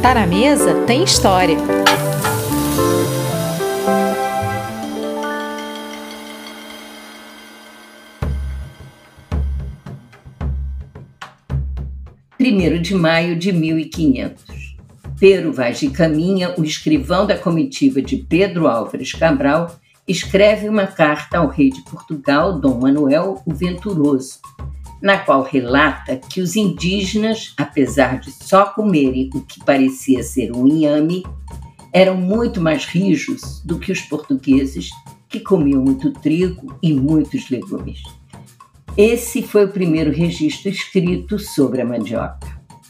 Tá na Mesa tem história. Primeiro de maio de 1500. Pero Vaz de Caminha, o escrivão da comitiva de Pedro Álvares Cabral, escreve uma carta ao rei de Portugal, Dom Manuel o Venturoso, na qual relata que os indígenas, apesar de só comerem o que parecia ser um inhame, eram muito mais rijos do que os portugueses, que comiam muito trigo e muitos legumes. Esse foi o primeiro registro escrito sobre a mandioca.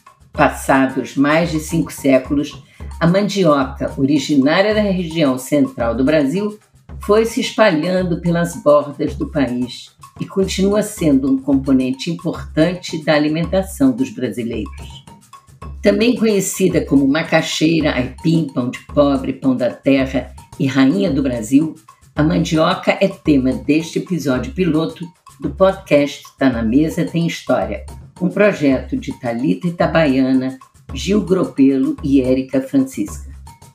Passados mais de 5 séculos, a mandioca, originária da região central do Brasil, foi se espalhando pelas bordas do país e continua sendo um componente importante da alimentação dos brasileiros. Também conhecida como macaxeira, aipim, pão de pobre, pão da terra e rainha do Brasil, a mandioca é tema deste episódio piloto do podcast Tá na Mesa tem História, um projeto de Thalita Itabaiana, Gil Gropelo e Érica Francisca.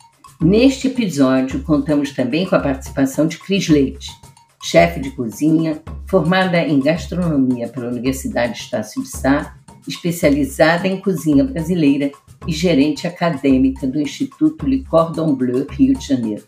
Neste episódio, contamos também com a participação de Cris Leite, chefe de cozinha, formada em gastronomia pela Universidade Estácio de Sá, especializada em cozinha brasileira e gerente acadêmica do Instituto Le Cordon Bleu, Rio de Janeiro.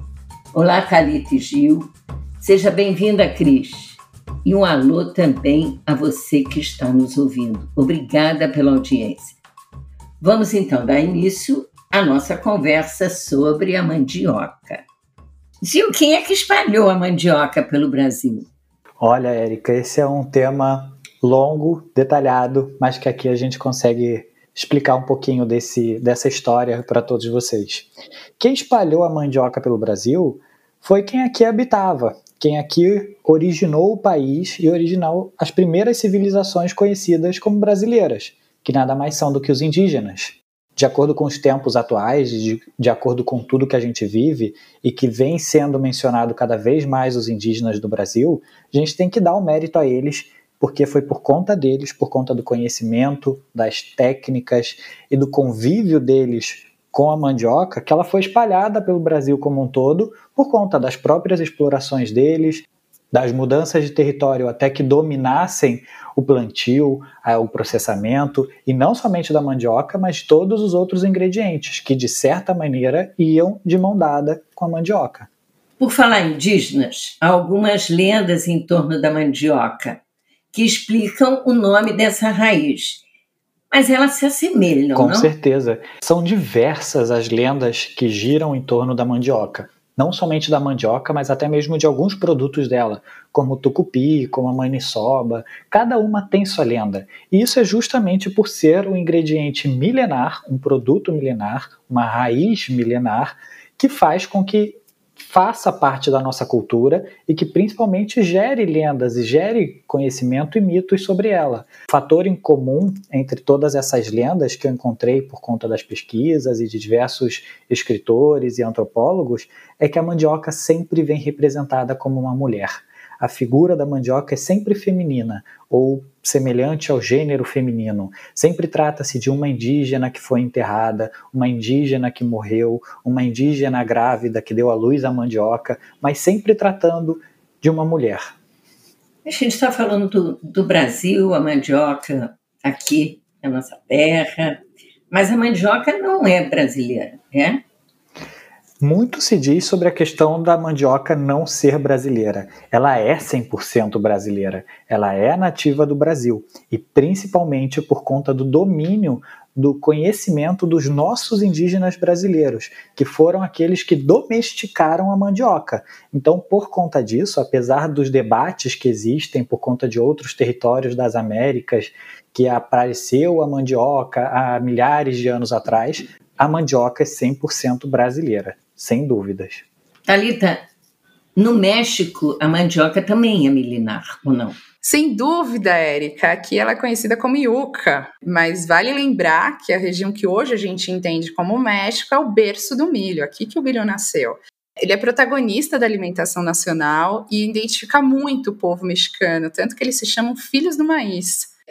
Olá, Thalita e Gil. Seja bem-vinda, Cris. E um alô também a você que está nos ouvindo. Obrigada pela audiência. Vamos então dar início à nossa conversa sobre a mandioca. Gil, quem é que espalhou a mandioca pelo Brasil? Olha, Érica, esse é um tema longo, detalhado, mas que aqui a gente consegue explicar um pouquinho dessa história para todos vocês. Quem espalhou a mandioca pelo Brasil foi quem aqui habitava, quem aqui originou o país e originou as primeiras civilizações conhecidas como brasileiras, que nada mais são do que os indígenas. De acordo com os tempos atuais, de acordo com tudo que a gente vive e que vem sendo mencionado cada vez mais os indígenas do Brasil, a gente tem que dar um mérito a eles, porque foi por conta deles, por conta do conhecimento, das técnicas e do convívio deles com a mandioca, que ela foi espalhada pelo Brasil como um todo, por conta das próprias explorações deles, das mudanças de território até que dominassem o plantio, o processamento, e não somente da mandioca, mas todos os outros ingredientes, que de certa maneira iam de mão dada com a mandioca. Por falar em indígenas, há algumas lendas em torno da mandioca que explicam o nome dessa raiz. Mas elas se assemelham, não? Com certeza. São diversas as lendas que giram em torno da mandioca. Não somente da mandioca, mas até mesmo de alguns produtos dela, como o tucupi, como a maniçoba. Cada uma tem sua lenda. E isso é justamente por ser um ingrediente milenar, um produto milenar, uma raiz milenar, que faz com que faça parte da nossa cultura e que principalmente gere lendas e gere conhecimento e mitos sobre ela. O fator em comum entre todas essas lendas que eu encontrei por conta das pesquisas e de diversos escritores e antropólogos é que a mandioca sempre vem representada como uma mulher. A figura da mandioca é sempre feminina ou semelhante ao gênero feminino. Sempre trata-se de uma indígena que foi enterrada, uma indígena que morreu, uma indígena grávida que deu à luz à mandioca, mas sempre tratando de uma mulher. A gente está falando do Brasil, a mandioca aqui na nossa terra, mas a mandioca não é brasileira, né? Muito se diz sobre a questão da mandioca não ser brasileira. Ela é 100% brasileira, ela é nativa do Brasil e principalmente por conta do domínio, do conhecimento dos nossos indígenas brasileiros, que foram aqueles que domesticaram a mandioca. Então, por conta disso, apesar dos debates que existem por conta de outros territórios das Américas, que apareceu a mandioca há milhares de anos atrás, a mandioca é 100% brasileira. Sem dúvidas. Thalita, no México, a mandioca também é milenar, ou não? Sem dúvida, Érica. Aqui ela é conhecida como yuca, mas vale lembrar que a região que hoje a gente entende como México é o berço do milho, aqui que o milho nasceu. Ele é protagonista da alimentação nacional e identifica muito o povo mexicano, tanto que eles se chamam filhos do maíz.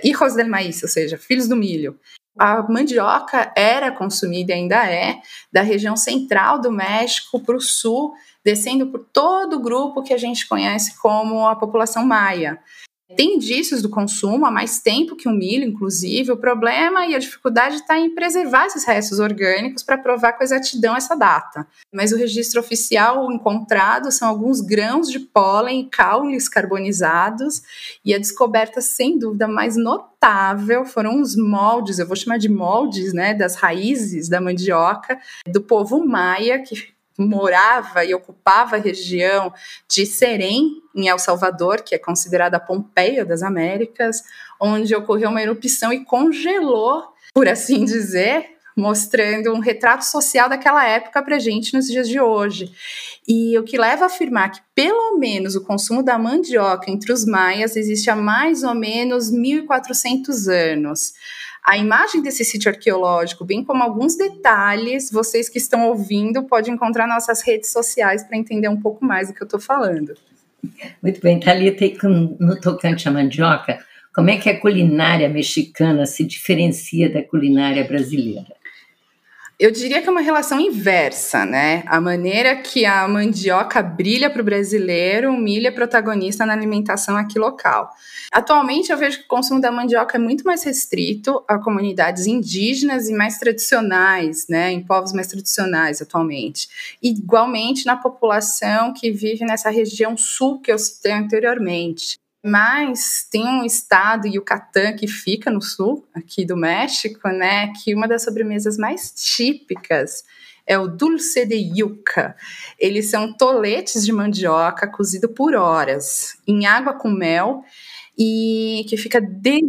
hijos del maíz, ou seja, filhos do milho. A mandioca era consumida e ainda é da região central do México para o sul, descendo por todo o grupo que a gente conhece como a população maia. Tem indícios do consumo há mais tempo que o milho, inclusive. O problema e a dificuldade está em preservar esses restos orgânicos para provar com exatidão essa data. Mas o registro oficial encontrado são alguns grãos de pólen e caules carbonizados, e a descoberta, sem dúvida, mais notável foram os moldes, eu vou chamar de moldes, né, das raízes da mandioca do povo maia, que morava e ocupava a região de Serém, em El Salvador, que é considerada a Pompeia das Américas, onde ocorreu uma erupção e congelou, por assim dizer, mostrando um retrato social daquela época para a gente nos dias de hoje. E o que leva a afirmar que, pelo menos, o consumo da mandioca entre os maias existe há mais ou menos 1.400 anos. A imagem desse sítio arqueológico, bem como alguns detalhes, vocês que estão ouvindo podem encontrar nas nossas redes sociais para entender um pouco mais do que eu estou falando. Muito bem, Thalita, e no tocante à mandioca, como é que a culinária mexicana se diferencia da culinária brasileira? Eu diria que é uma relação inversa, né? A maneira que a mandioca brilha para o brasileiro, o milho é protagonista na alimentação aqui local. Atualmente, eu vejo que o consumo da mandioca é muito mais restrito a comunidades indígenas e mais tradicionais, né? Em povos mais tradicionais atualmente. Igualmente na população que vive nessa região sul que eu citei anteriormente. Mas tem um estado, Yucatán, que fica no sul, aqui do México, né, que uma das sobremesas mais típicas é o dulce de yuca. Eles são toletes de mandioca cozido por horas, em água com mel, e que fica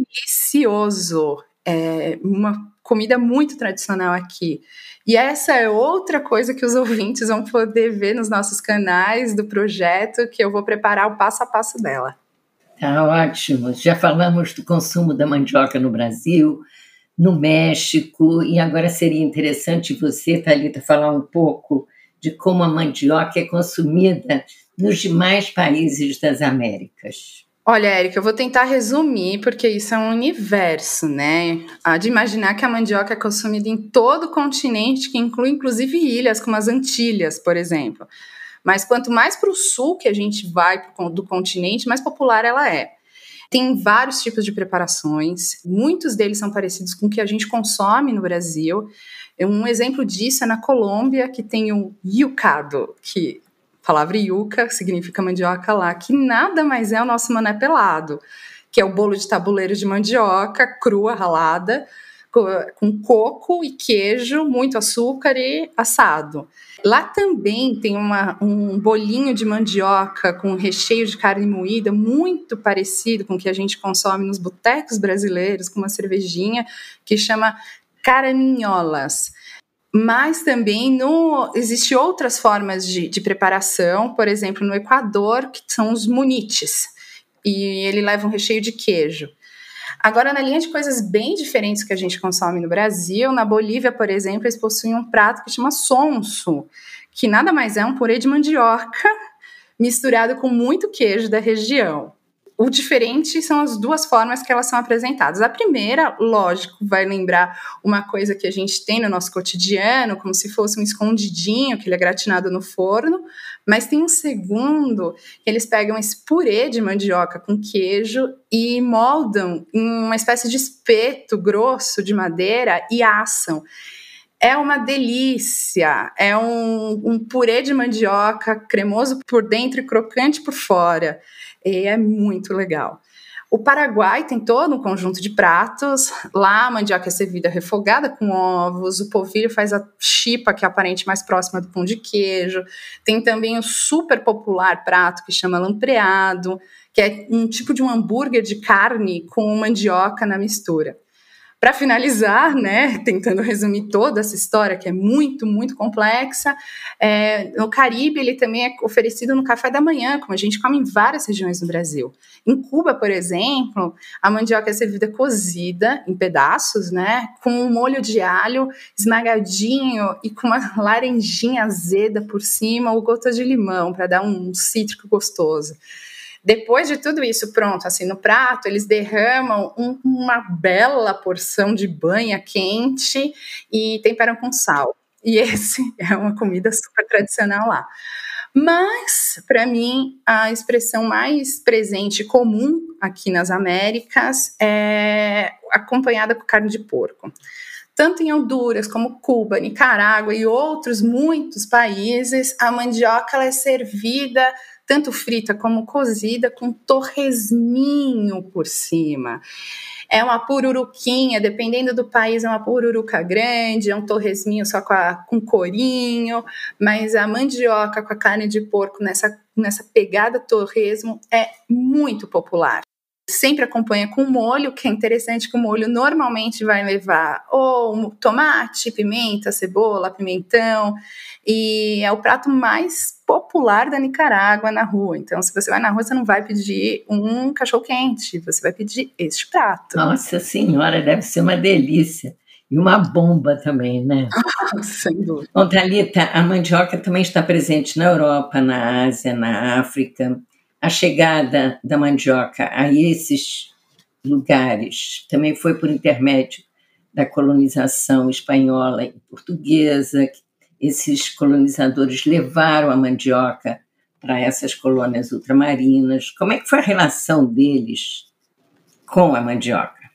delicioso. É uma comida muito tradicional aqui. E essa é outra coisa que os ouvintes vão poder ver nos nossos canais do projeto, que eu vou preparar o passo a passo dela. Tá ótimo. Já falamos do consumo da mandioca no Brasil, no México, e agora seria interessante você, Thalita, falar um pouco de como a mandioca é consumida nos demais países das Américas. Olha, Érica, eu vou tentar resumir, porque isso é um universo, né? Há de imaginar que a mandioca é consumida em todo o continente, que inclui inclusive ilhas como as Antilhas, por exemplo. Mas quanto mais para o sul que a gente vai do continente, mais popular ela é. Tem vários tipos de preparações, muitos deles são parecidos com o que a gente consome no Brasil. Um exemplo disso é na Colômbia, que tem o yucado, que a palavra yuca significa mandioca lá, que nada mais é o nosso mané pelado, que é o bolo de tabuleiro de mandioca crua, ralada, com coco e queijo, muito açúcar e assado. Lá também tem um bolinho de mandioca com recheio de carne moída, muito parecido com o que a gente consome nos botecos brasileiros, com uma cervejinha, que chama caraminholas. Mas também existem outras formas de preparação, por exemplo, no Equador, que são os muniches, e ele leva um recheio de queijo. Agora, na linha de coisas bem diferentes que a gente consome no Brasil, na Bolívia, por exemplo, eles possuem um prato que chama sonso, que nada mais é um purê de mandioca misturado com muito queijo da região. O diferente são as duas formas que elas são apresentadas. A primeira, lógico, vai lembrar uma coisa que a gente tem no nosso cotidiano, como se fosse um escondidinho, que ele é gratinado no forno, mas tem um segundo, que eles pegam esse purê de mandioca com queijo e moldam em uma espécie de espeto grosso de madeira e assam. É uma delícia, é um purê de mandioca cremoso por dentro e crocante por fora. E é muito legal. O Paraguai tem todo um conjunto de pratos. Lá a mandioca é servida refogada com ovos, o polvilho faz a chipa, que é a parente mais próxima do pão de queijo. Tem também o super popular prato que chama lampreado, que é um tipo de um hambúrguer de carne com mandioca na mistura. Para finalizar, né, tentando resumir toda essa história, que é muito, muito complexa, no Caribe ele também é oferecido no café da manhã, como a gente come em várias regiões do Brasil. Em Cuba, por exemplo, a mandioca é servida cozida em pedaços, né, com um molho de alho esmagadinho e com uma laranjinha azeda por cima ou gotas de limão, para dar um cítrico gostoso. Depois de tudo isso pronto, assim, no prato, eles derramam uma bela porção de banha quente e temperam com sal. E esse é uma comida super tradicional lá. Mas, para mim, a expressão mais presente e comum aqui nas Américas é acompanhada com carne de porco. Tanto em Honduras como Cuba, Nicarágua e outros muitos países, a mandioca ela é servida tanto frita como cozida com torresminho por cima. É uma pururuquinha, dependendo do país, é uma pururuca grande, é um torresminho só com corinho, mas a mandioca com a carne de porco nessa pegada torresmo é muito popular. Sempre acompanha com molho, que é interessante que o molho normalmente vai levar ou tomate, pimenta, cebola, pimentão, e é o prato mais popular da Nicarágua na rua. Então, se você vai na rua, você não vai pedir um cachorro-quente, você vai pedir este prato. Nossa Senhora, deve ser uma delícia. E uma bomba também, né? Sem dúvida. Bom, Thalita, a mandioca também está presente na Europa, na Ásia, na África. A chegada da mandioca a esses lugares também foi por intermédio da colonização espanhola e portuguesa. Esses colonizadores levaram a mandioca para essas colônias ultramarinas. Como é que foi a relação deles com a mandioca?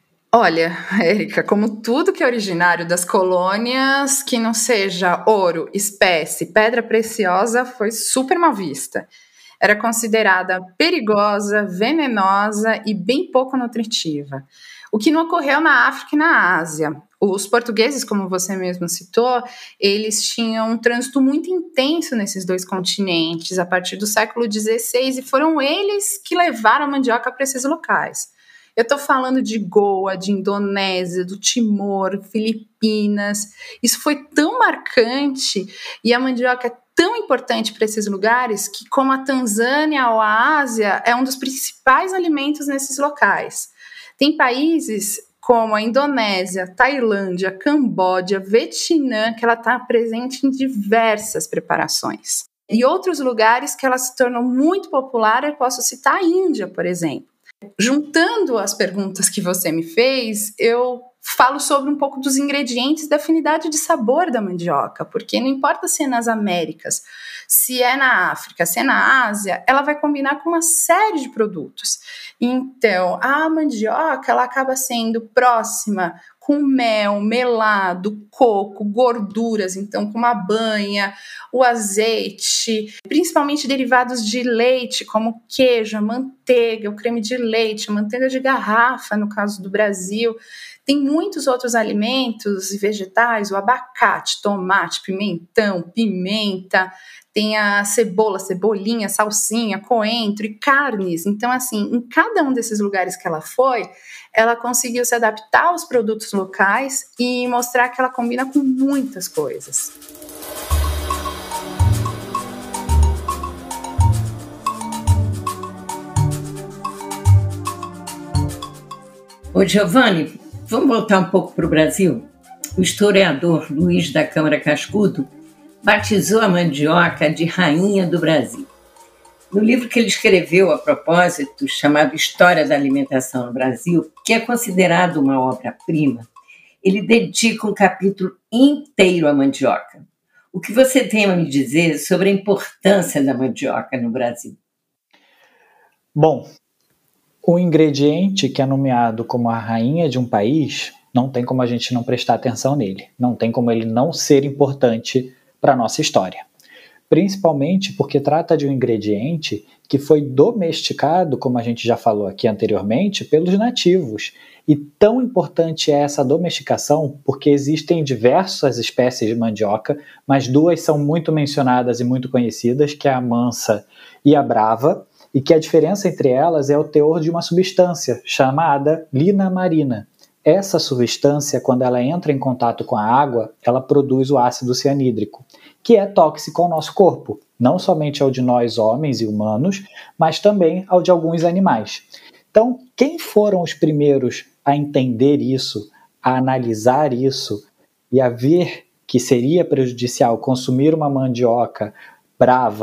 Olha, Érica, como tudo que é originário das colônias, que não seja ouro, espécie, pedra preciosa, foi super mal vista. Era considerada perigosa, venenosa e bem pouco nutritiva. O que não ocorreu na África e na Ásia. Os portugueses, como você mesmo citou, eles tinham um trânsito muito intenso nesses dois continentes a partir do século XVI e foram eles que levaram a mandioca para esses locais. Eu estou falando de Goa, de Indonésia, do Timor, Filipinas. Isso foi tão marcante e a mandioca é tão importante para esses lugares que, como a Tanzânia ou a Ásia, é um dos principais alimentos nesses locais. Tem países como a Indonésia, Tailândia, Camboja, Vietnã, que ela está presente em diversas preparações. E outros lugares que ela se tornou muito popular, eu posso citar a Índia, por exemplo. Juntando as perguntas que você me fez, eu falo sobre um pouco dos ingredientes da afinidade de sabor da mandioca, porque não importa se é nas Américas, se é na África, se é na Ásia, ela vai combinar com uma série de produtos. Então, a mandioca, ela acaba sendo próxima com mel, melado, coco, gorduras, então com uma banha, o azeite, principalmente derivados de leite, como queijo, a manteiga, o creme de leite, a manteiga de garrafa, no caso do Brasil. Tem muitos outros alimentos e vegetais, o abacate, tomate, pimentão, pimenta, tem a cebola, cebolinha, salsinha, coentro e carnes. Então, assim, em cada um desses lugares que ela foi, ela conseguiu se adaptar aos produtos locais e mostrar que ela combina com muitas coisas. Ô, Giovanni, vamos voltar um pouco para o Brasil? O historiador Luiz da Câmara Cascudo batizou a mandioca de Rainha do Brasil. No livro que ele escreveu a propósito, chamado História da Alimentação no Brasil, que é considerado uma obra-prima, ele dedica um capítulo inteiro à mandioca. O que você tem a me dizer sobre a importância da mandioca no Brasil? Bom, o ingrediente que é nomeado como a rainha de um país, não tem como a gente não prestar atenção nele, não tem como ele não ser importante para a nossa história. Principalmente porque trata de um ingrediente que foi domesticado, como a gente já falou aqui anteriormente, pelos nativos. E tão importante é essa domesticação porque existem diversas espécies de mandioca, mas duas são muito mencionadas e muito conhecidas, que é a mansa e a brava, e que a diferença entre elas é o teor de uma substância chamada linamarina. Essa substância, quando ela entra em contato com a água, ela produz o ácido cianídrico, que é tóxico ao nosso corpo, não somente ao de nós homens e humanos, mas também ao de alguns animais. Então, quem foram os primeiros a entender isso, a analisar isso e a ver que seria prejudicial consumir uma mandioca brava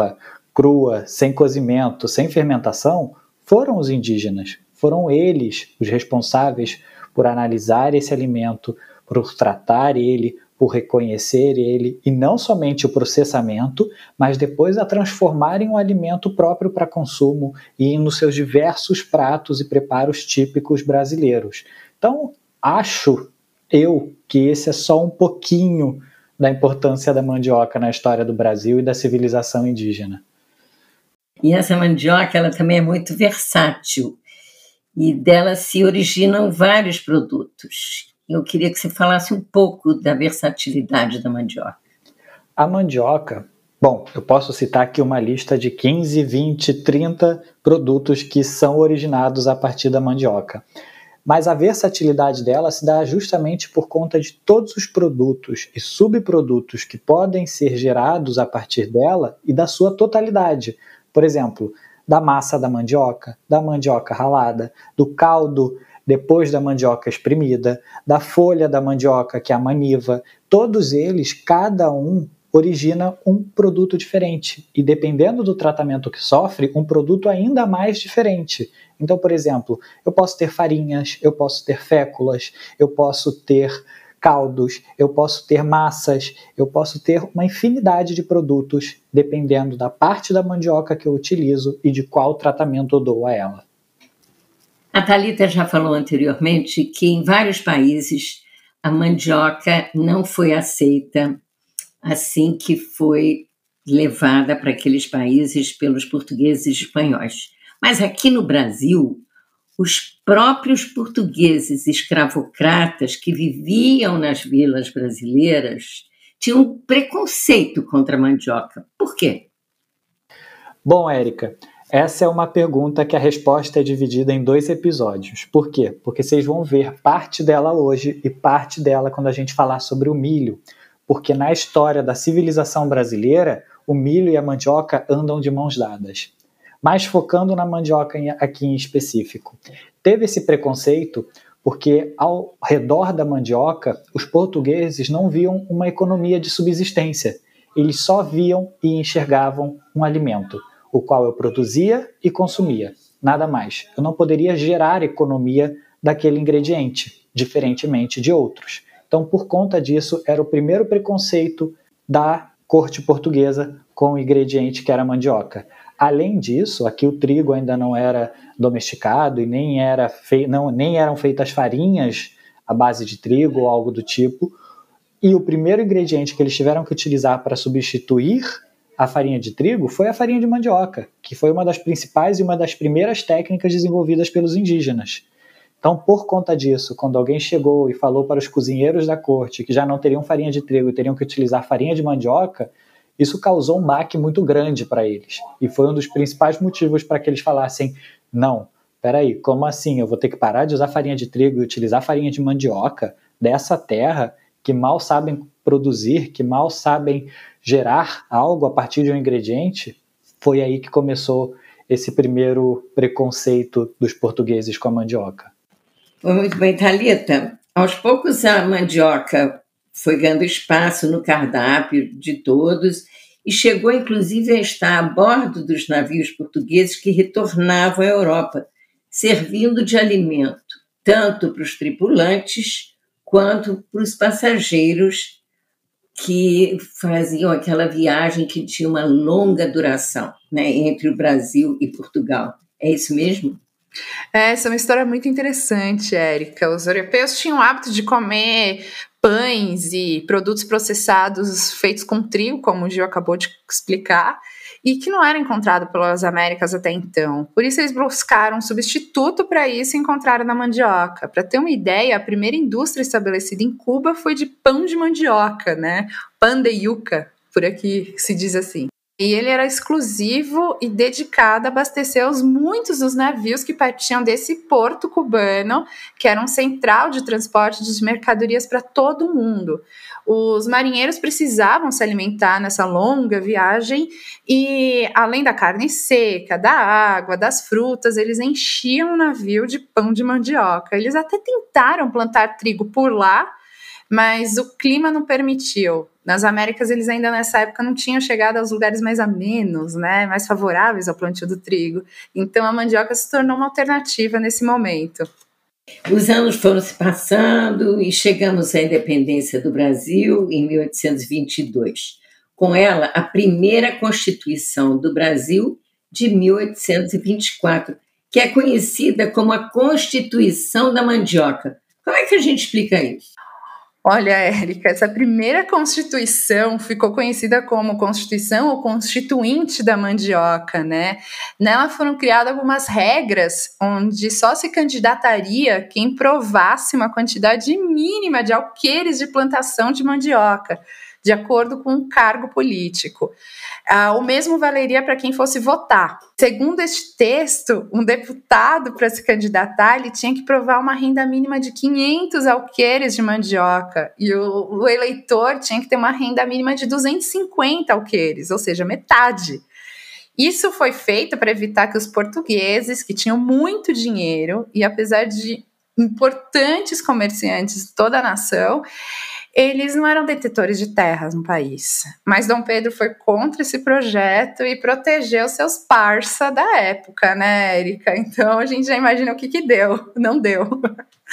crua, sem cozimento, sem fermentação, foram os indígenas. Foram eles os responsáveis por analisar esse alimento, por tratar ele, por reconhecer ele, e não somente o processamento, mas depois a transformar em um alimento próprio para consumo e nos seus diversos pratos e preparos típicos brasileiros. Então, acho eu que esse é só um pouquinho da importância da mandioca na história do Brasil e da civilização indígena. E essa mandioca, ela também é muito versátil, e dela se originam vários produtos. Eu queria que você falasse um pouco da versatilidade da mandioca. A mandioca, bom, eu posso citar aqui uma lista de 15, 20, 30 produtos que são originados a partir da mandioca. Mas a versatilidade dela se dá justamente por conta de todos os produtos e subprodutos que podem ser gerados a partir dela e da sua totalidade. Por exemplo, da massa da mandioca ralada, do caldo depois da mandioca espremida, da folha da mandioca, que é a maniva. Todos eles, cada um, origina um produto diferente. E dependendo do tratamento que sofre, um produto ainda mais diferente. Então, por exemplo, eu posso ter farinhas, eu posso ter féculas, eu posso ter caldos, eu posso ter massas, eu posso ter uma infinidade de produtos, dependendo da parte da mandioca que eu utilizo e de qual tratamento eu dou a ela. A Thalita já falou anteriormente que em vários países a mandioca não foi aceita assim que foi levada para aqueles países pelos portugueses e espanhóis. Mas aqui no Brasil, os próprios portugueses escravocratas que viviam nas vilas brasileiras tinham um preconceito contra a mandioca. Por quê? Bom, Érica, essa é uma pergunta que a resposta é dividida em 2 episódios. Por quê? Porque vocês vão ver parte dela hoje e parte dela quando a gente falar sobre o milho. Porque na história da civilização brasileira, o milho e a mandioca andam de mãos dadas. Mas focando na mandioca aqui em específico. Teve esse preconceito porque ao redor da mandioca, os portugueses não viam uma economia de subsistência. Eles só viam e enxergavam um alimento, o qual eu produzia e consumia, nada mais. Eu não poderia gerar economia daquele ingrediente, diferentemente de outros. Então, por conta disso, era o primeiro preconceito da corte portuguesa com o ingrediente que era a mandioca. Além disso, aqui o trigo ainda não era domesticado e nem eram feitas farinhas à base de trigo ou algo do tipo. E o primeiro ingrediente que eles tiveram que utilizar para substituir a farinha de trigo foi a farinha de mandioca, que foi uma das principais e uma das primeiras técnicas desenvolvidas pelos indígenas. Então, por conta disso, quando alguém chegou e falou para os cozinheiros da corte que já não teriam farinha de trigo e teriam que utilizar farinha de mandioca, isso causou um baque muito grande para eles. E foi um dos principais motivos para que eles falassem, não, peraí, como assim? Eu vou ter que parar de usar farinha de trigo e utilizar farinha de mandioca dessa terra que mal sabem produzir, que mal sabem gerar algo a partir de um ingrediente? Foi aí que começou esse primeiro preconceito dos portugueses com a mandioca. Muito bem, Thalita. Aos poucos a mandioca foi ganhando espaço no cardápio de todos e chegou inclusive a estar a bordo dos navios portugueses que retornavam à Europa, servindo de alimento tanto para os tripulantes quanto para os passageiros que faziam aquela viagem que tinha uma longa duração, né, entre o Brasil e Portugal. É isso mesmo? Essa é uma história muito interessante, Érica. Os europeus tinham o hábito de comer pães e produtos processados feitos com trigo, como o Gil acabou de explicar, e que não era encontrado pelas Américas até então. Por isso eles buscaram um substituto para isso e encontraram na mandioca. Para ter uma ideia, a primeira indústria estabelecida em Cuba foi de pão de mandioca, né? Pan de yuca, por aqui se diz assim. E ele era exclusivo e dedicado a abastecer muitos dos navios que partiam desse porto cubano, que era um central de transporte de mercadorias para todo o mundo. Os marinheiros precisavam se alimentar nessa longa viagem e, além da carne seca, da água, das frutas, eles enchiam o navio de pão de mandioca. Eles até tentaram plantar trigo por lá, mas o clima não permitiu. Nas Américas, eles ainda nessa época não tinham chegado aos lugares mais amenos, né, mais favoráveis ao plantio do trigo. Então, a mandioca se tornou uma alternativa nesse momento. Os anos foram se passando e chegamos à independência do Brasil em 1822. Com ela, a primeira Constituição do Brasil de 1824, que é conhecida como a Constituição da Mandioca. Como é que a gente explica isso? Olha, Érica, essa primeira Constituição ficou conhecida como Constituição ou Constituinte da Mandioca, né? Nela foram criadas algumas regras onde só se candidataria quem provasse uma quantidade mínima de alqueires de plantação de mandioca, de acordo com um cargo político. O mesmo valeria para quem fosse votar. Segundo este texto, um deputado, para se candidatar, ele tinha que provar uma renda mínima de 500 alqueires de mandioca, e o eleitor tinha que ter uma renda mínima de 250 alqueires, ou seja, metade. Isso foi feito para evitar que os portugueses, que tinham muito dinheiro, e apesar de importantes comerciantes de toda a nação, eles não eram detetores de terras no país. Mas Dom Pedro foi contra esse projeto e protegeu seus parça da época, né, Érica? Então a gente já imagina o que deu. Não deu.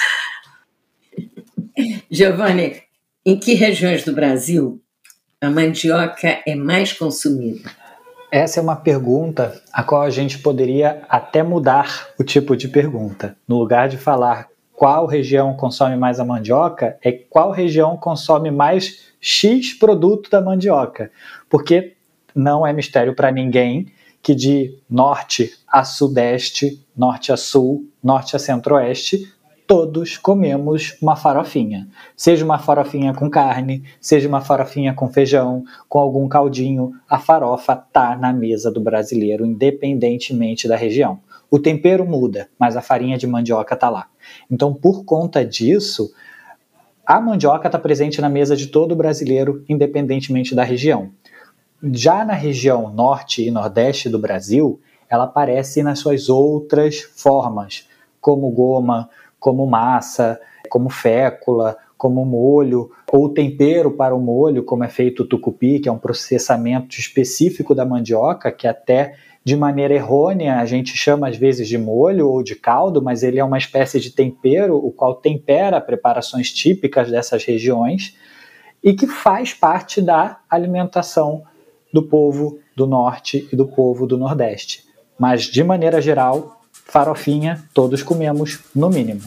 Giovanni, em que regiões do Brasil a mandioca é mais consumida? Essa é uma pergunta a qual a gente poderia até mudar o tipo de pergunta. No lugar de falar qual região consome mais a mandioca, é qual região consome mais X produto da mandioca. Porque não é mistério para ninguém que de norte a sudeste, norte a sul, norte a centro-oeste, todos comemos uma farofinha. Seja uma farofinha com carne, seja uma farofinha com feijão, com algum caldinho, a farofa está na mesa do brasileiro, independentemente da região. O tempero muda, mas a farinha de mandioca está lá. Então, por conta disso, a mandioca está presente na mesa de todo brasileiro, independentemente da região. Já na região norte e nordeste do Brasil, ela aparece nas suas outras formas, como goma, como massa, como fécula, como molho, ou tempero para o molho, como é feito o tucupi, que é um processamento específico da mandioca, que até de maneira errônea a gente chama às vezes de molho ou de caldo, mas ele é uma espécie de tempero, o qual tempera preparações típicas dessas regiões e que faz parte da alimentação do povo do norte e do povo do nordeste. Mas, de maneira geral, farofinha todos comemos, no mínimo.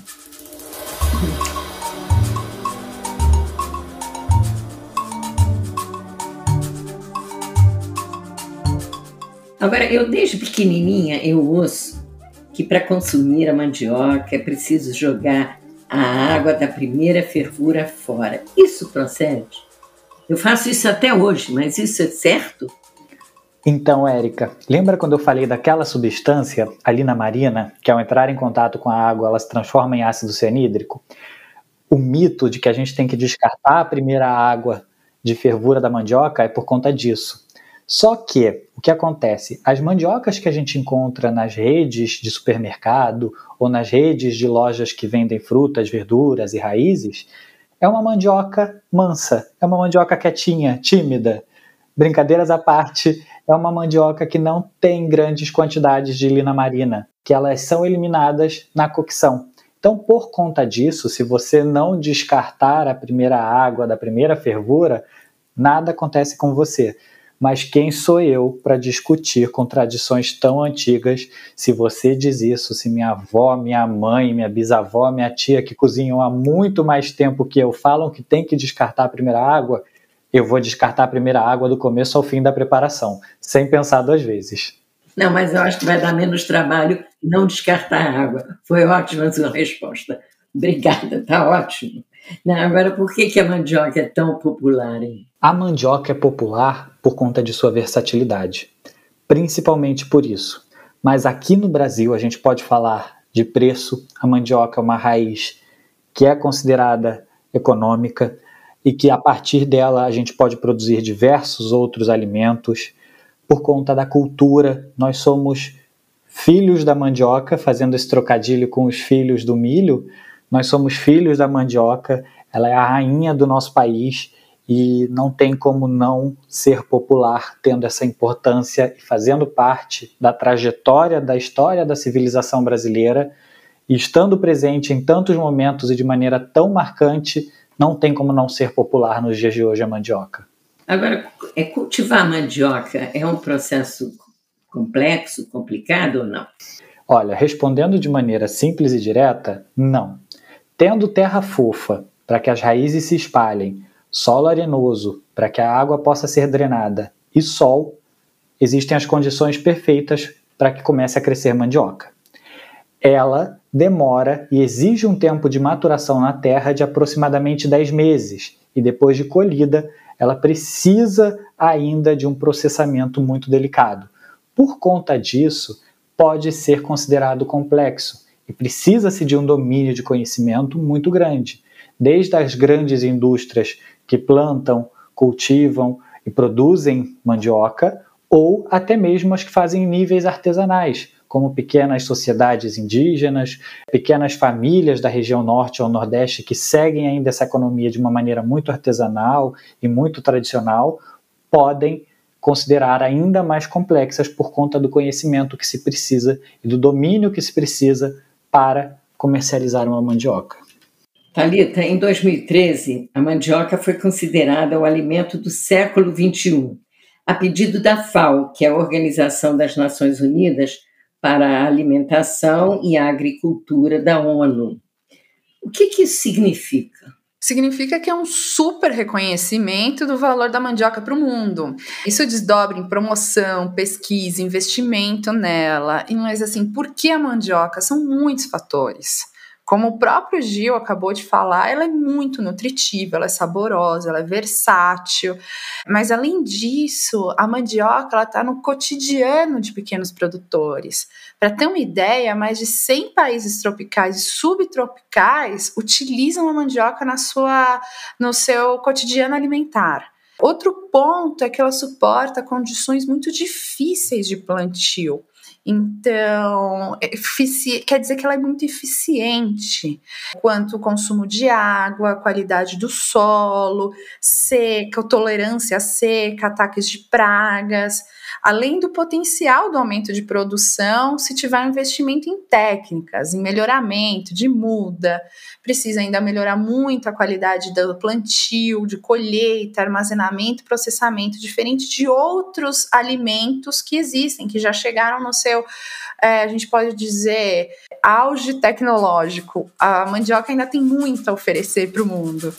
Agora, eu desde pequenininha eu ouço que para consumir a mandioca é preciso jogar a água da primeira fervura fora. Isso procede? Eu faço isso até hoje, mas isso é certo? Então, Érica, lembra quando eu falei daquela substância, a linamarina, que ao entrar em contato com a água ela se transforma em ácido cianídrico? O mito de que a gente tem que descartar a primeira água de fervura da mandioca é por conta disso. Só que, o que acontece? As mandiocas que a gente encontra nas redes de supermercado ou nas redes de lojas que vendem frutas, verduras e raízes, é uma mandioca mansa, é uma mandioca quietinha, tímida. Brincadeiras à parte, é uma mandioca que não tem grandes quantidades de linamarina, que elas são eliminadas na cocção. Então, por conta disso, se você não descartar a primeira água da primeira fervura, nada acontece com você. Mas quem sou eu para discutir com tradições tão antigas? Se você diz isso, se minha avó, minha mãe, minha bisavó, minha tia, que cozinham há muito mais tempo que eu, falam que tem que descartar a primeira água, eu vou descartar a primeira água do começo ao fim da preparação, sem pensar duas vezes. Não, mas eu acho que vai dar menos trabalho não descartar a água. Foi ótima a sua resposta. Obrigada, está ótimo. Não, agora, por que a mandioca é tão popular, hein? A mandioca é popular por conta de sua versatilidade, principalmente por isso. Mas aqui no Brasil a gente pode falar de preço. A mandioca é uma raiz que é considerada econômica e que a partir dela a gente pode produzir diversos outros alimentos. Por conta da cultura, nós somos filhos da mandioca, fazendo esse trocadilho com os filhos do milho. Nós somos filhos da mandioca, ela é a rainha do nosso país e não tem como não ser popular, tendo essa importância e fazendo parte da trajetória, da história da civilização brasileira, e estando presente em tantos momentos e de maneira tão marcante, não tem como não ser popular nos dias de hoje a mandioca. Agora, cultivar mandioca é um processo complexo, complicado ou não? Olha, respondendo de maneira simples e direta, não. Tendo terra fofa para que as raízes se espalhem, solo arenoso para que a água possa ser drenada e sol, existem as condições perfeitas para que comece a crescer mandioca. Ela demora e exige um tempo de maturação na terra de aproximadamente 10 meses e depois de colhida, ela precisa ainda de um processamento muito delicado. Por conta disso, pode ser considerado complexo e precisa-se de um domínio de conhecimento muito grande, desde as grandes indústrias que plantam, cultivam e produzem mandioca, ou até mesmo as que fazem em níveis artesanais, como pequenas sociedades indígenas, pequenas famílias da região norte ou nordeste que seguem ainda essa economia de uma maneira muito artesanal e muito tradicional, podem considerar ainda mais complexas por conta do conhecimento que se precisa e do domínio que se precisa para comercializar uma mandioca. Thalita, em 2013, a mandioca foi considerada o alimento do século XXI, a pedido da FAO, que é a Organização das Nações Unidas para a Alimentação e a Agricultura da ONU. O que isso significa? Significa que é um super reconhecimento do valor da mandioca para o mundo. Isso desdobra em promoção, pesquisa, investimento nela. Mas assim, por que a mandioca? São muitos fatores. Como o próprio Gil acabou de falar, ela é muito nutritiva, ela é saborosa, ela é versátil. Mas, além disso, a mandioca está no cotidiano de pequenos produtores. Para ter uma ideia, mais de 100 países tropicais e subtropicais utilizam a mandioca no seu cotidiano alimentar. Outro ponto é que ela suporta condições muito difíceis de plantio. Então, quer dizer que ela é muito eficiente quanto ao consumo de água, qualidade do solo, seca, tolerância à seca, ataques de pragas, além do potencial do aumento de produção se tiver um investimento em técnicas, em melhoramento, de muda. Precisa ainda melhorar muito a qualidade do plantio, de colheita, armazenamento, processamento, diferente de outros alimentos que existem, que já chegaram no seu, a gente pode dizer, auge tecnológico. A mandioca ainda tem muito a oferecer para o mundo.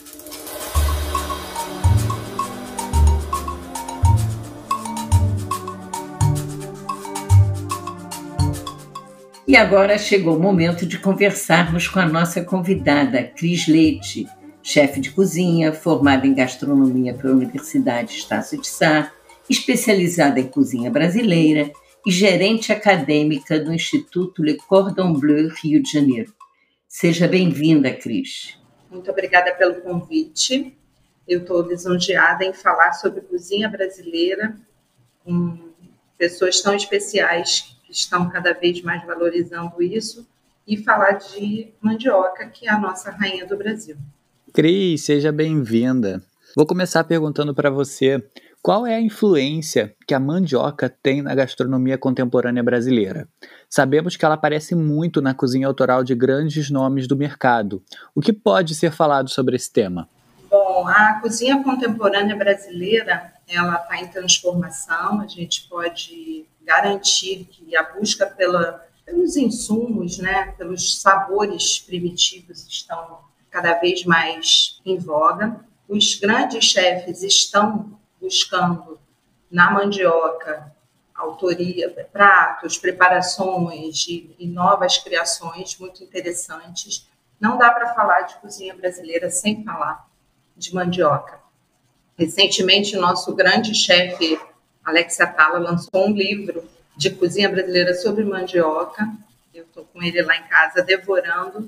E agora chegou o momento de conversarmos com a nossa convidada, Cris Leite, chefe de cozinha, formada em gastronomia pela Universidade Estácio de Sá, especializada em cozinha brasileira e gerente acadêmica do Instituto Le Cordon Bleu, Rio de Janeiro. Seja bem-vinda, Cris. Muito obrigada pelo convite. Eu estou lisonjeada em falar sobre cozinha brasileira com pessoas tão especiais que estão cada vez mais valorizando isso e falar de mandioca, que é a nossa rainha do Brasil. Cris, seja bem-vinda. Vou começar perguntando para você qual é a influência que a mandioca tem na gastronomia contemporânea brasileira. Sabemos que ela aparece muito na cozinha autoral de grandes nomes do mercado. O que pode ser falado sobre esse tema? Bom, a cozinha contemporânea brasileira, ela está em transformação. A gente pode garantir que a busca pelos insumos, né, pelos sabores primitivos estão cada vez mais em voga. Os grandes chefes estão buscando na mandioca autoria, pratos, preparações e novas criações muito interessantes. Não dá para falar de cozinha brasileira sem falar de mandioca. Recentemente, o nosso grande chefe, Alex Atala, lançou um livro de cozinha brasileira sobre mandioca. Eu estou com ele lá em casa devorando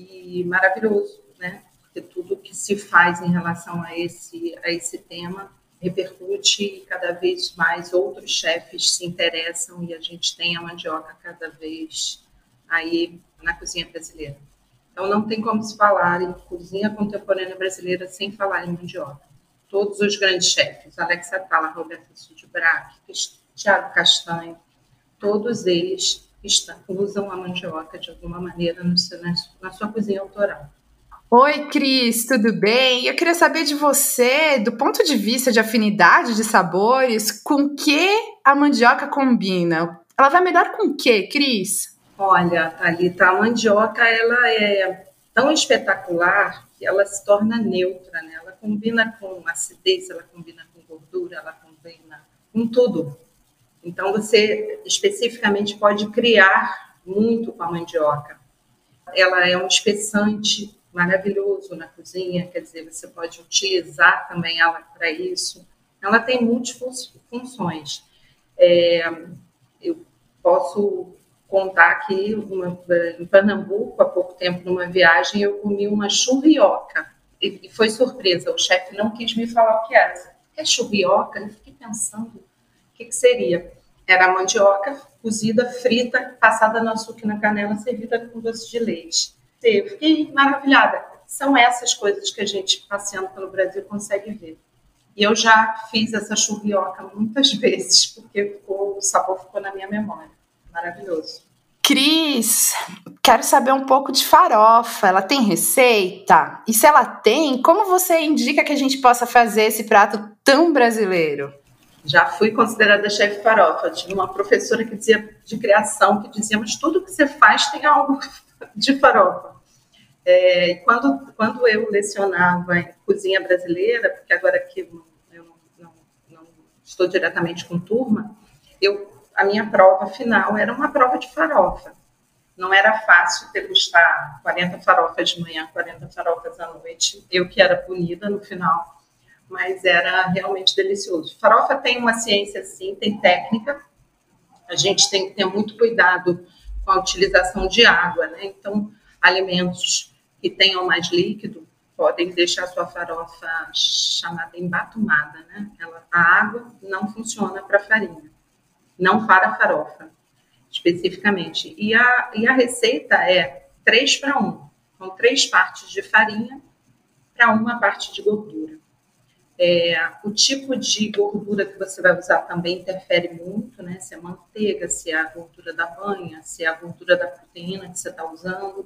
e maravilhoso, né? Porque tudo que se faz em relação a esse tema repercute e cada vez mais outros chefes se interessam e a gente tem a mandioca cada vez aí na cozinha brasileira. Então não tem como se falar em cozinha contemporânea brasileira sem falar em mandioca. todos os grandes chefes, Alex Atala, Roberto Sudbrack, Thiago Castanho, todos eles usam a mandioca de alguma maneira na sua cozinha autoral. Oi, Cris, tudo bem? Eu queria saber de você, do ponto de vista de afinidade de sabores, com que a mandioca combina? Ela vai melhor com o quê, Cris? Olha, Thalita, a mandioca ela é tão espetacular que ela se torna neutra, né? Ela combina com acidez, ela combina com gordura, ela combina com tudo. Então, você especificamente pode criar muito com a mandioca. Ela é um espessante maravilhoso na cozinha, quer dizer, você pode utilizar também ela para isso. Ela tem múltiplas funções. Eu posso contar que em Pernambuco, há pouco tempo, numa viagem, eu comi uma churrioca. E foi surpresa, o chefe não quis me falar o que era. É churrioca? Eu fiquei pensando o que seria. Era a mandioca cozida, frita, passada no açúcar e na canela, servida com doce de leite. Eu fiquei maravilhada. São essas coisas que a gente, passeando pelo Brasil, consegue ver. E eu já fiz essa churrioca muitas vezes, porque o sabor ficou na minha memória. Maravilhoso. Cris, quero saber um pouco de farofa. Ela tem receita? E se ela tem, como você indica que a gente possa fazer esse prato tão brasileiro? Já fui considerada chefe farofa. Tive uma professora que dizia de criação, que dizia, mas tudo que você faz tem algo de farofa. Quando eu lecionava em cozinha brasileira, porque agora aqui eu não estou diretamente com turma, a minha prova final era uma prova de farofa. Não era fácil degustar 40 farofas de manhã, 40 farofas à noite. Eu que era punida no final, mas era realmente delicioso. Farofa tem uma ciência, sim, tem técnica. A gente tem que ter muito cuidado com a utilização de água, né? Então, alimentos que tenham mais líquido podem deixar a sua farofa chamada embatumada, né? A água não funciona para farinha. Não para a farofa, especificamente. E a receita é 3-1, com 3 partes de farinha para 1 parte de gordura. O tipo de gordura que você vai usar também interfere muito, né? Se é manteiga, se é a gordura da banha, se é a gordura da proteína que você está usando.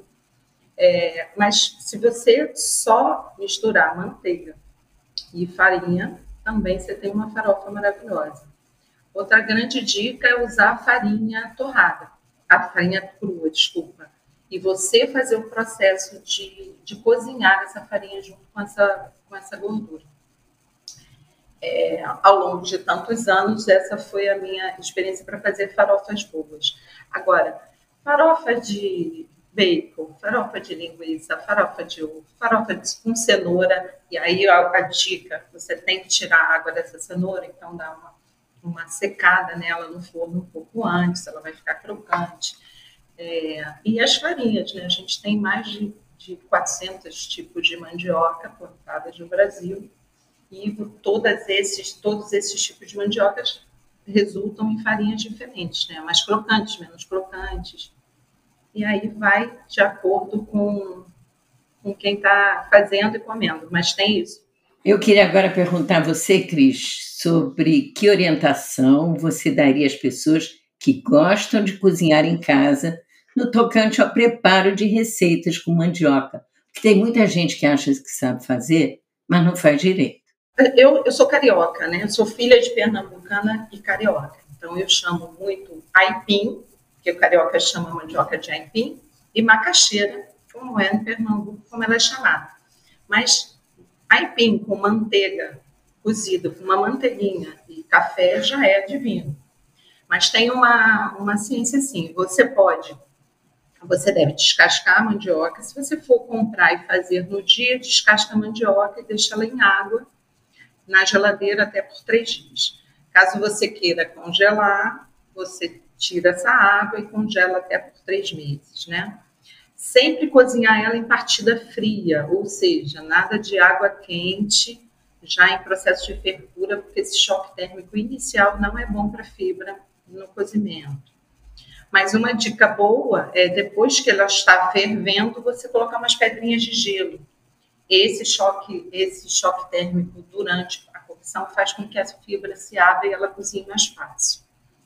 Mas se você só misturar manteiga e farinha, também você tem uma farofa maravilhosa. Outra grande dica é usar a farinha torrada, a farinha crua, desculpa. E você fazer o processo de cozinhar essa farinha junto com essa gordura. Ao longo de tantos anos, essa foi a minha experiência para fazer farofas boas. Agora, farofa de bacon, farofa de linguiça, farofa de ovo, farofa com cenoura. E aí a dica, você tem que tirar a água dessa cenoura, então dá uma secada nela no forno um pouco antes, ela vai ficar crocante. E as farinhas, né? A gente tem mais de 400 tipos de mandioca plantadas no Brasil, e todos esses tipos de mandiocas resultam em farinhas diferentes, né? Mais crocantes, menos crocantes. E aí vai de acordo com quem está fazendo e comendo, mas tem isso. Eu queria agora perguntar a você, Cris, sobre que orientação você daria às pessoas que gostam de cozinhar em casa no tocante ao preparo de receitas com mandioca. Porque tem muita gente que acha que sabe fazer, mas não faz direito. Eu sou carioca, né? Eu sou filha de pernambucana e carioca. Então, eu chamo muito aipim, que o carioca chama mandioca de aipim, e macaxeira, como é no Pernambuco, como ela é chamada. Mas aipim com manteiga cozida, com uma manteiguinha e café já é divino. Mas tem uma ciência assim, você deve descascar a mandioca. Se você for comprar e fazer no dia, descasca a mandioca e deixa ela em água na geladeira até por 3 dias. Caso você queira congelar, você tira essa água e congela até por 3 meses, né? Sempre cozinhar ela em partida fria, ou seja, nada de água quente, já em processo de fervura, porque esse choque térmico inicial não é bom para a fibra no cozimento. Mas uma dica boa é, depois que ela está fervendo, você colocar umas pedrinhas de gelo. Esse choque térmico durante a cocção faz com que a fibra se abra e ela cozinhe mais fácil.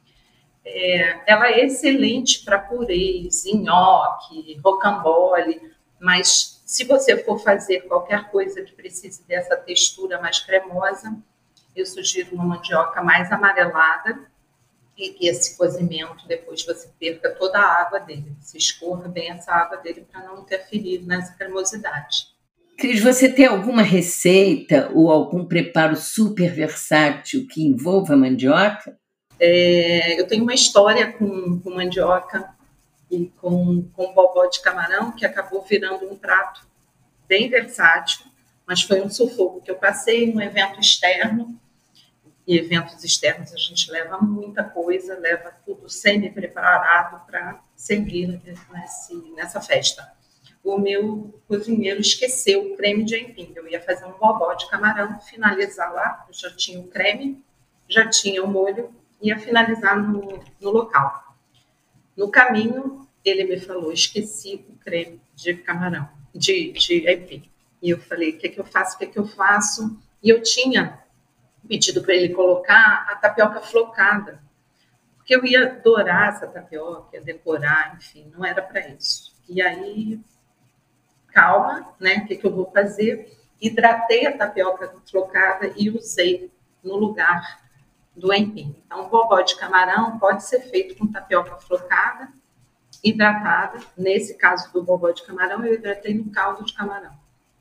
Ela é excelente para purês, nhoque, rocambole, mas se você for fazer qualquer coisa que precise dessa textura mais cremosa, eu sugiro uma mandioca mais amarelada e esse cozimento depois você perca toda a água dele, se escorra bem essa água dele para não interferir nessa cremosidade. Cris, você tem alguma receita ou algum preparo super versátil que envolva mandioca? Eu tenho uma história com mandioca e com bobó de camarão que acabou virando um prato bem versátil, mas foi um sufoco que eu passei em um evento externo. E eventos externos a gente leva muita coisa, leva tudo semi-preparado para servir nessa festa. O meu cozinheiro esqueceu o creme de aipim. Eu ia fazer um bobó de camarão, finalizar lá, eu já tinha o creme, já tinha o molho, ia finalizar no local. No caminho, ele me falou, esqueci o creme de camarão, de aipim. E eu falei, o que eu faço? E eu tinha pedido para ele colocar a tapioca flocada, porque eu ia dourar essa tapioca, ia decorar, enfim, não era para isso. E aí, calma, né? O que eu vou fazer? Hidratei a tapioca flocada e usei no lugar do aipim. Então, o bobó de camarão pode ser feito com tapioca flocada, hidratada. Nesse caso do bobó de camarão, eu hidratei no caldo de camarão.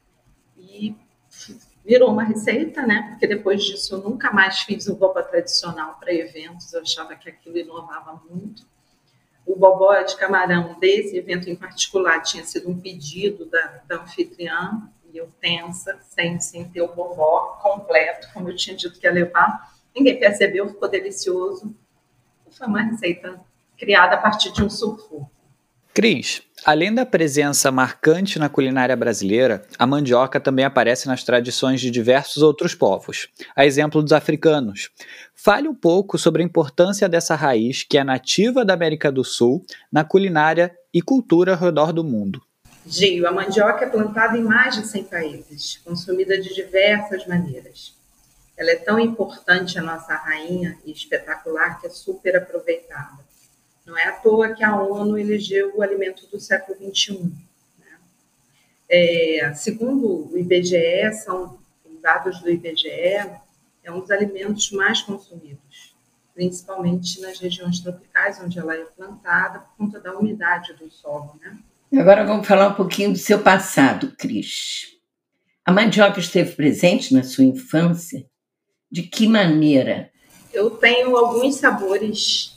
E virou uma receita, né? Porque depois disso eu nunca mais fiz o bobó tradicional para eventos, eu achava que aquilo inovava muito. O bobó de camarão desse evento em particular tinha sido um pedido da anfitriã, e eu tensa, sem ter o bobó completo, como eu tinha dito que ia levar. Ninguém percebeu, ficou delicioso. Foi uma receita criada a partir de um sufoco. Cris, além da presença marcante na culinária brasileira, a mandioca também aparece nas tradições de diversos outros povos, a exemplo dos africanos. Fale um pouco sobre a importância dessa raiz que é nativa da América do Sul na culinária e cultura ao redor do mundo. Gil, a mandioca é plantada em mais de 100 países, consumida de diversas maneiras. Ela é tão importante, a nossa rainha, e espetacular, que é super aproveitada. Não é à toa que a ONU elegeu o alimento do século XXI. Né? Segundo o IBGE, são dados do IBGE, é um dos alimentos mais consumidos, principalmente nas regiões tropicais, onde ela é plantada por conta da umidade do solo. Né? Agora vamos falar um pouquinho do seu passado, Cris. A mandioca esteve presente na sua infância? De que maneira? Eu tenho alguns sabores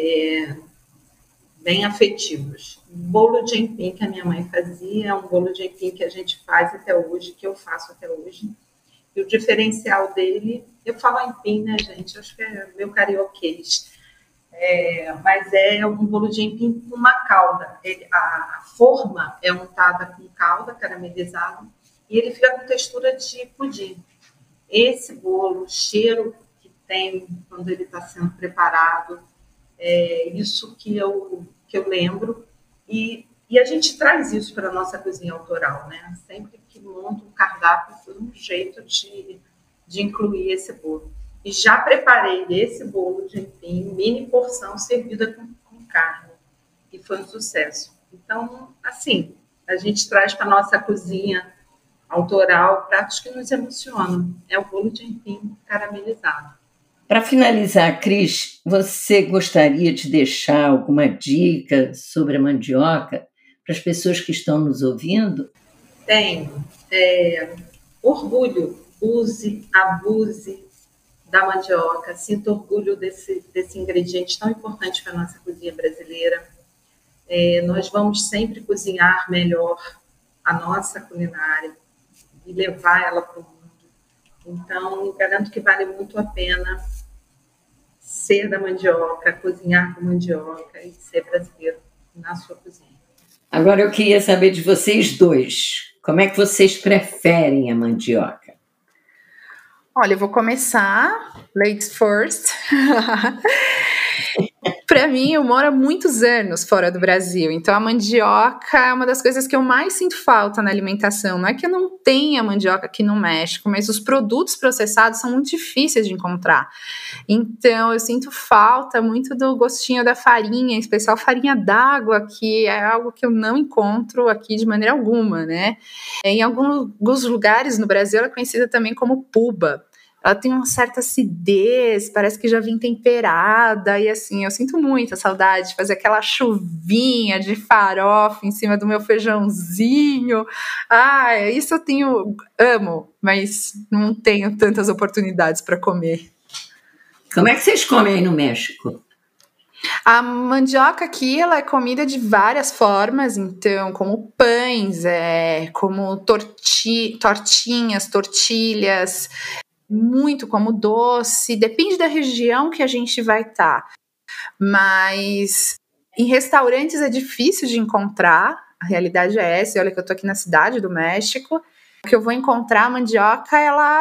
bem afetivos. O bolo de aipim que a minha mãe fazia é um bolo de aipim que a gente faz até hoje, que eu faço até hoje. E o diferencial dele, eu falo aipim, né, gente? Acho que é meu carioquês. Mas é um bolo de aipim com uma calda. A forma é untada com calda caramelizada e ele fica com textura de pudim. Esse bolo, o cheiro que tem quando ele está sendo preparado, é isso que eu lembro, e a gente traz isso para a nossa cozinha autoral, né? Sempre que monta um cardápio, foi um jeito de incluir esse bolo. E já preparei esse bolo de aipim, mini porção, servida com carne, e foi um sucesso. Então, assim, a gente traz para a nossa cozinha autoral pratos que nos emocionam. É o bolo de aipim caramelizado. Para finalizar, Cris, você gostaria de deixar alguma dica sobre a mandioca para as pessoas que estão nos ouvindo? Tenho. Orgulho. Use, abuse da mandioca. Sinta orgulho desse ingrediente tão importante para a nossa cozinha brasileira. Nós vamos sempre cozinhar melhor a nossa culinária e levar ela para o mundo. Então, garanto que vale muito a pena ser da mandioca, cozinhar com mandioca e ser brasileiro na sua cozinha. Agora eu queria saber de vocês dois, como é que vocês preferem a mandioca? Olha, eu vou começar, ladies first. Para mim, eu moro há muitos anos fora do Brasil, então a mandioca é uma das coisas que eu mais sinto falta na alimentação. Não é que eu não tenha mandioca aqui no México, mas os produtos processados são muito difíceis de encontrar. Então, eu sinto falta muito do gostinho da farinha, em especial farinha d'água, que é algo que eu não encontro aqui de maneira alguma, né? Em alguns lugares no Brasil, ela é conhecida também como puba. Ela tem uma certa acidez, parece que já vem temperada, e assim, eu sinto muita saudade de fazer aquela chuvinha de farofa em cima do meu feijãozinho. Isso eu amo, mas não tenho tantas oportunidades para comer. Como é que vocês comem aí no México? A mandioca aqui, ela é comida de várias formas, então, como pães, como tortinhas, tortilhas, muito como doce, depende da região que a gente vai estar. Mas em restaurantes é difícil de encontrar, a realidade é essa. Olha que eu tô aqui na cidade do México, que eu vou encontrar a mandioca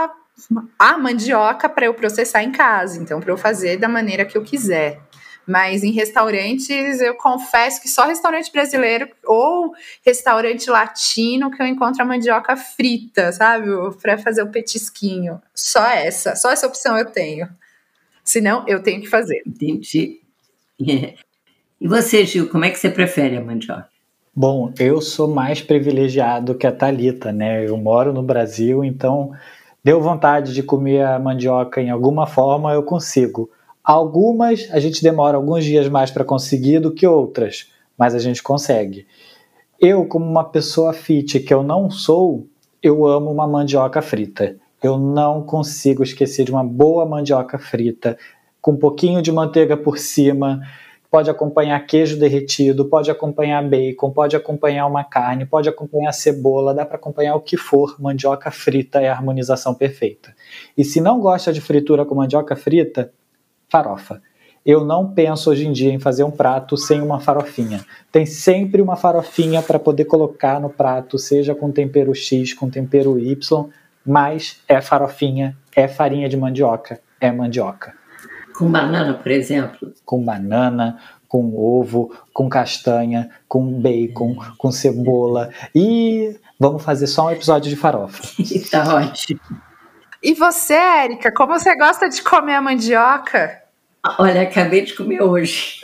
para eu processar em casa, então para eu fazer da maneira que eu quiser. Mas em restaurantes, eu confesso que só restaurante brasileiro ou restaurante latino que eu encontro a mandioca frita, sabe? Para fazer o petisquinho. Só essa opção eu tenho. Senão, eu tenho que fazer. Entendi. E você, Gil, como é que você prefere a mandioca? Bom, eu sou mais privilegiado que a Thalita, né? Eu moro no Brasil, então deu vontade de comer a mandioca em alguma forma, eu consigo. Algumas a gente demora alguns dias mais para conseguir do que outras, mas a gente consegue. Eu, como uma pessoa fit que eu não sou, eu amo uma mandioca frita. Eu não consigo esquecer de uma boa mandioca frita, com um pouquinho de manteiga por cima. Pode acompanhar queijo derretido, pode acompanhar bacon, pode acompanhar uma carne, pode acompanhar cebola, dá para acompanhar o que for. Mandioca frita é a harmonização perfeita. E se não gosta de fritura com mandioca frita, farofa. Eu não penso hoje em dia em fazer um prato sem uma farofinha. Tem sempre uma farofinha para poder colocar no prato, seja com tempero X, com tempero Y, mas é farofinha, é farinha de mandioca, é mandioca. Com banana, por exemplo? Com banana, com ovo, com castanha, com bacon, com cebola. E vamos fazer só um episódio de farofa. Tá ótimo. E você, Érica, como você gosta de comer a mandioca? Olha, acabei de comer hoje.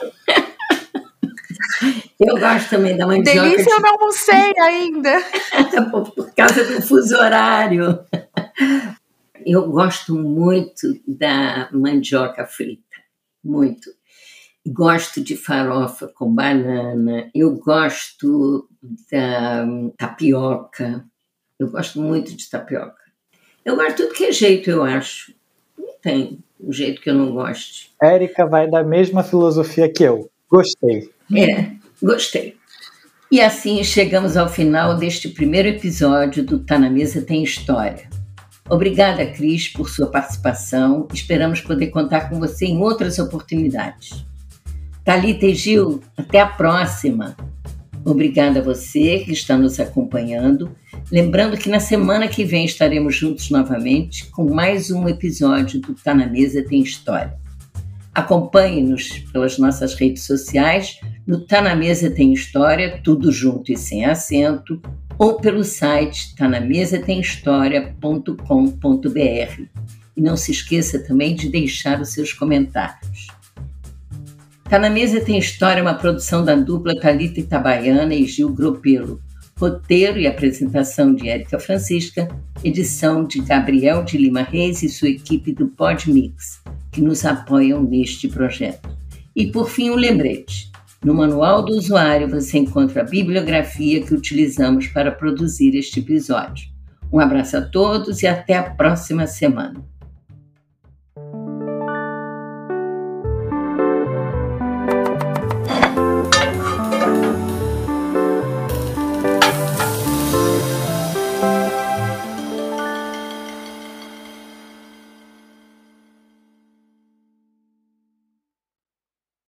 Eu gosto também da mandioca. Delícia, eu não almocei ainda. Por causa do fuso horário. Eu gosto muito da mandioca frita, muito. Gosto de farofa com banana, eu gosto da tapioca, eu gosto muito de tapioca. Eu gosto de tudo que é jeito, eu acho. Não tem um jeito que eu não goste. Érica vai da mesma filosofia que eu. Gostei. Gostei. E assim chegamos ao final deste primeiro episódio do Tá na Mesa Tem História. Obrigada, Cris, por sua participação. Esperamos poder contar com você em outras oportunidades. Thalita e Gil, até a próxima. Obrigada a você que está nos acompanhando. Lembrando que na semana que vem estaremos juntos novamente com mais um episódio do Tá na Mesa Tem História. Acompanhe-nos pelas nossas redes sociais, no Tá na Mesa Tem História, tudo junto e sem acento, ou pelo site tanamesatemhistoria.com.br. E não se esqueça também de deixar os seus comentários. Tá na Mesa Tem História é uma produção da dupla Thalita Itabaiana e Gil Gropelo. Roteiro e apresentação de Érica Francisca, edição de Gabriel de Lima Reis e sua equipe do Podmix, que nos apoiam neste projeto. E por fim, um lembrete. No manual do usuário você encontra a bibliografia que utilizamos para produzir este episódio. Um abraço a todos e até a próxima semana.